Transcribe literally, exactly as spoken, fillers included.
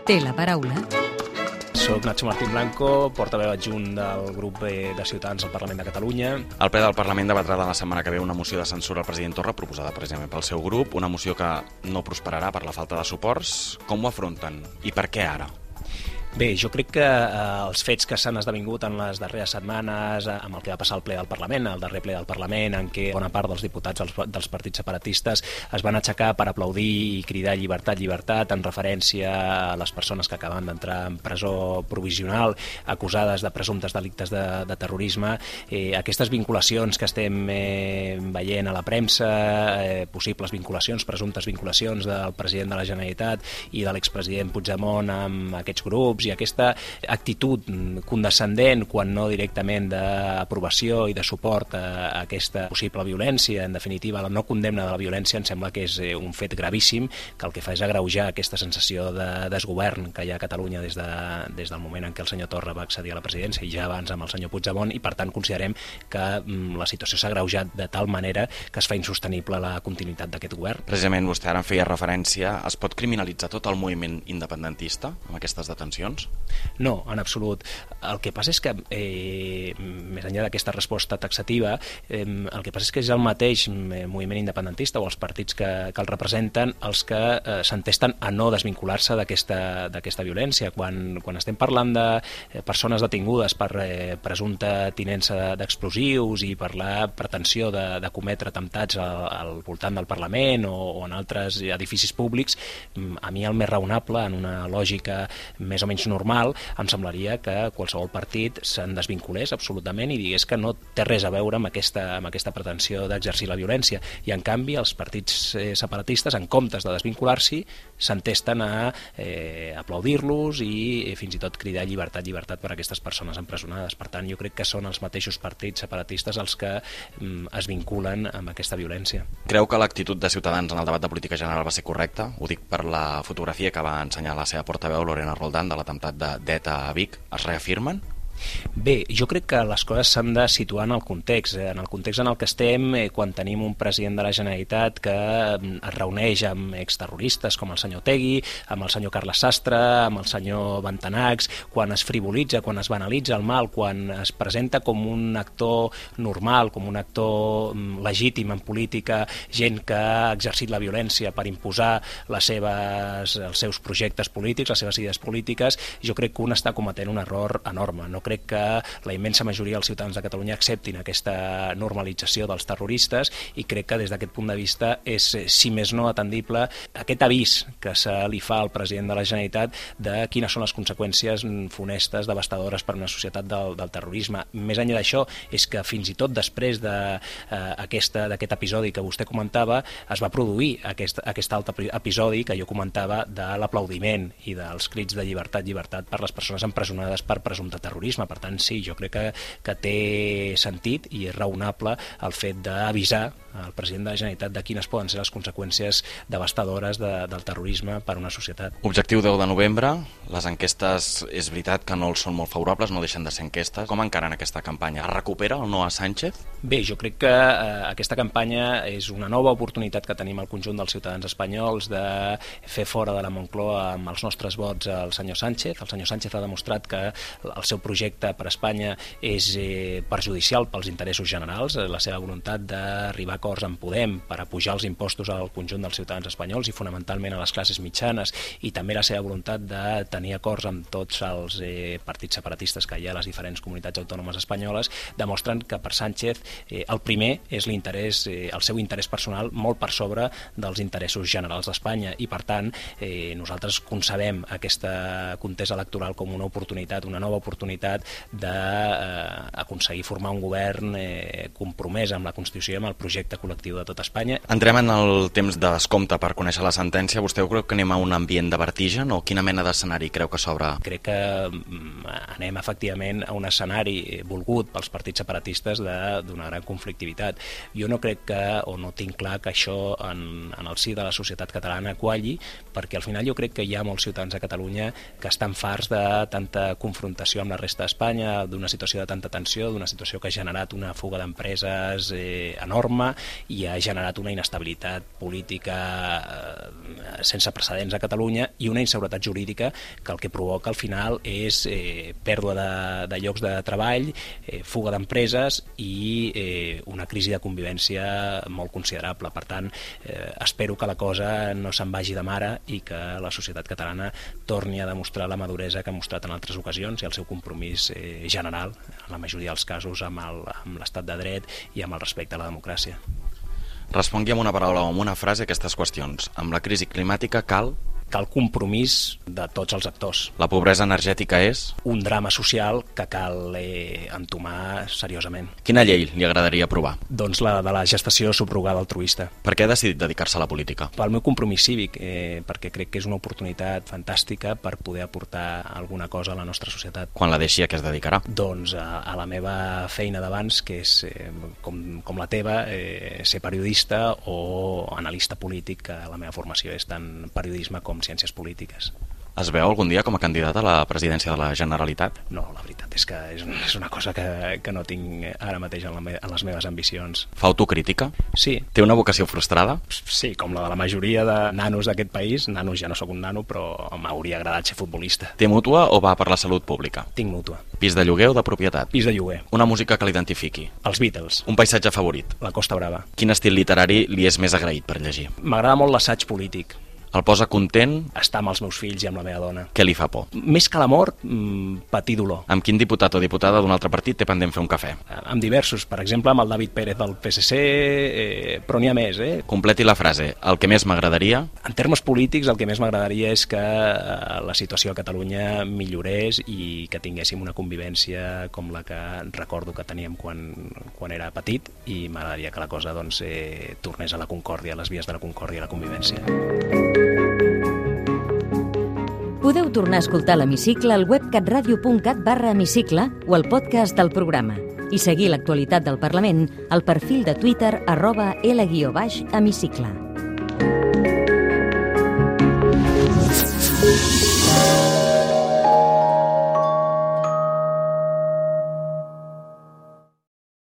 Té la paraula. Soc Nacho Martín Blanco, portaveu adjunt del grup de Ciutadans al Parlament de Catalunya. El ple del Parlament debatrà la setmana que ve una moció de censura al president Torra proposada precisament pel seu grup, una moció que no prosperarà per la falta de suports. Com ho afronten i per què ara? Bé, jo crec que eh, els fets que s'han esdevingut en les darreres setmanes, eh, amb el que va passar al ple del Parlament, el darrer ple del Parlament, en què bona part dels diputats dels, dels partits separatistes es van aixecar per aplaudir i cridar llibertat, llibertat, en referència a les persones que acaben d'entrar en presó provisional, acusades de presumptes delictes de, de terrorisme. Eh, aquestes vinculacions que estem eh, veient a la premsa, eh, possibles vinculacions, presumptes vinculacions del president de la Generalitat i de l'expresident Puigdemont amb aquests grups, i aquesta actitud condescendent, quan no directament d'aprovació i de suport a aquesta possible violència, en definitiva la no condemna de la violència, em sembla que és un fet gravíssim, que el que fa és agreujar aquesta sensació de desgovern que hi ha a Catalunya des, de, des del moment en què el senyor Torra va accedir a la presidència i ja abans amb el senyor Puigdemont, i per tant considerem que mm, la situació s'ha agreujat de tal manera que es fa insostenible la continuïtat d'aquest govern. Precisament vostè ara en feia referència, es pot criminalitzar tot el moviment independentista amb aquestes detencions? No, en absolut. El que passa és que, eh, més enllà d'aquesta resposta taxativa, eh, el que passa és que és el mateix moviment independentista o els partits que, que el representen els que eh, s'entesten a no desvincular-se d'aquesta d'aquesta violència. Quan, quan estem parlant de eh, persones detingudes per eh, presumpta tinença d'explosius i per la pretensió de, de cometre atemptats al, al voltant del Parlament o, o en altres edificis públics, a mi el més raonable, en una lògica més o menys normal, em semblaria que qualsevol partit se'n desvinculés absolutament i digués que no té res a veure amb aquesta, amb aquesta pretensió d'exercir la violència. I en canvi els partits eh, separatistes, en comptes de desvincular-s'hi, s'entesten a eh, aplaudir-los i eh, fins i tot cridar llibertat, llibertat per a aquestes persones empresonades. Per tant, jo crec que són els mateixos partits separatistes els que mm, es vinculen amb aquesta violència. Creu que l'actitud de Ciutadans en el debat de política general va ser correcta? Ho dic per la fotografia que va ensenyar la seva portaveu, Lorena Roldán, de l'atemptat d'ETA a Vic. Es reafirmen? Bé, jo crec que les coses s'han de situar en el context, en el context en el que estem eh, quan tenim un president de la Generalitat que es reuneix amb exterroristes com el senyor Otegui, amb el senyor Carles Sastre, amb el senyor Bentanachs, quan es frivolitza, quan es banalitza el mal, quan es presenta com un actor normal, com un actor legítim en política, gent que ha exercit la violència per imposar les seves, els seus projectes polítics, les seves idees polítiques. Jo crec que un està cometent un error enorme. No crec que la immensa majoria dels ciutadans de Catalunya acceptin aquesta normalització dels terroristes i crec que des d'aquest punt de vista és, si més no, atendible aquest avís que se li fa al president de la Generalitat de quines són les conseqüències funestes, devastadores per a una societat del, del terrorisme. Més enllà d'això, és que fins i tot després d'aquest de, eh, episodi que vostè comentava, es va produir aquest, aquest altre episodi que jo comentava de l'aplaudiment i dels crits de llibertat, llibertat per les persones empresonades per presumpte terrorisme. Per tant, sí, jo crec que, que té sentit i és raonable el fet d'avisar al president de la Generalitat de quines poden ser les conseqüències devastadores de, del terrorisme per a una societat. Objectiu deu de novembre, les enquestes és veritat que no els són molt favorables, no deixen de ser enquestes. Com encaren aquesta campanya? Es recupera el no a Sánchez? Bé, jo crec que eh, aquesta campanya és una nova oportunitat que tenim al conjunt dels ciutadans espanyols de fer fora de la Moncloa amb els nostres vots al senyor Sánchez. El senyor Sánchez ha demostrat que el seu projecte per a Espanya és eh, perjudicial pels interessos generals, la seva voluntat d'arribar a acords amb Podem per apujar els impostos al conjunt dels ciutadans espanyols i fonamentalment a les classes mitjanes, i també la seva voluntat de tenir acords amb tots els eh, partits separatistes que hi ha a les diferents comunitats autònomes espanyoles, demostren que per Sánchez eh, el primer és l'interès, eh, el seu interès personal molt per sobre dels interessos generals d'Espanya, i per tant eh, nosaltres concebem aquesta contesa electoral com una oportunitat, una nova oportunitat d'aconseguir eh, formar un govern eh, compromès amb la Constitució i amb el projecte col·lectiu de tot Espanya. Entrem en el temps de descompte per conèixer la sentència. Vostè creu que anem a un ambient de vertigen o quina mena d'escenari creu que s'obre? Crec que anem efectivament a un escenari volgut pels partits separatistes d'una gran conflictivitat. Jo no crec que, o no tinc clar que això en, en el si de la societat catalana qualli, perquè al final jo crec que hi ha molts ciutadans a Catalunya que estan farts de tanta confrontació amb la resta d'Espanya, d'una situació de tanta tensió, d'una situació que ha generat una fuga d'empreses eh, enorme i ha generat una inestabilitat política eh, sense precedents a Catalunya i una inseguretat jurídica que el que provoca al final és eh, pèrdua de, de llocs de treball, eh, fuga d'empreses i eh, una crisi de convivència molt considerable. Per tant, eh, espero que la cosa no se'n vagi de mare i que la societat catalana torni a demostrar la maduresa que ha mostrat en altres ocasions i el seu compromís eh, general, en la majoria dels casos, amb el, amb l'estat de dret i amb el respecte a la democràcia. Respongui amb una paraula o amb una frase aquestes qüestions. Amb la crisi climàtica cal... Cal compromís de tots els actors. La pobresa energètica és... Un drama social que cal eh, entomar seriosament. Quina llei li agradaria aprovar? Doncs la de la gestació subrogada altruista. Per què ha decidit dedicar-se a la política? Pel meu compromís cívic, eh, perquè crec que és una oportunitat fantàstica per poder aportar alguna cosa a la nostra societat. Quan la deixi, a què es dedicarà? Doncs a, a la meva feina d'abans, que és eh, com, com la teva, eh, ser periodista o analista polític, que la meva formació és tant periodisme com ciències polítiques. Es veu algun dia com a candidat a la presidència de la Generalitat? No, la veritat és que és, és una cosa que, que no tinc ara mateix en, la me, en les meves ambicions. Fa autocrítica? Sí. Té una vocació frustrada? Sí, com la de la majoria de nanos d'aquest país. Nanos, ja no sóc un nano, però m'hauria agradat ser futbolista. Té mútua o va per la salut pública? Tinc mútua. Pis de lloguer o de propietat? Pis de lloguer. Una música que l'identifiqui? Els Beatles. Un paisatge favorit? La Costa Brava. Quin estil literari li és més agraït per llegir? M'agrada molt l'assaig polític. El posa content? Estar amb els meus fills i amb la meva dona. Què li fa por? Més que la mort, mmm, patir dolor. Amb quin diputat o diputada d'un altre partit té pendent fer un cafè? Amb diversos, per exemple amb el David Pérez del P S C, eh, però n'hi ha més. Eh? Completi la frase. El que més m'agradaria? En termes polítics, el que més m'agradaria és que eh, la situació a Catalunya millorés i que tinguéssim una convivència com la que recordo que teníem quan, quan era petit, i m'agradaria que la cosa doncs, eh, tornés a la concòrdia, a les vies de la concòrdia i la convivència. Podeu tornar a escoltar l'Hemicicle al web catradio punt cat barra hemicicle o al podcast del programa i seguir l'actualitat del Parlament al perfil de Twitter arroba L guió baix hemicicle.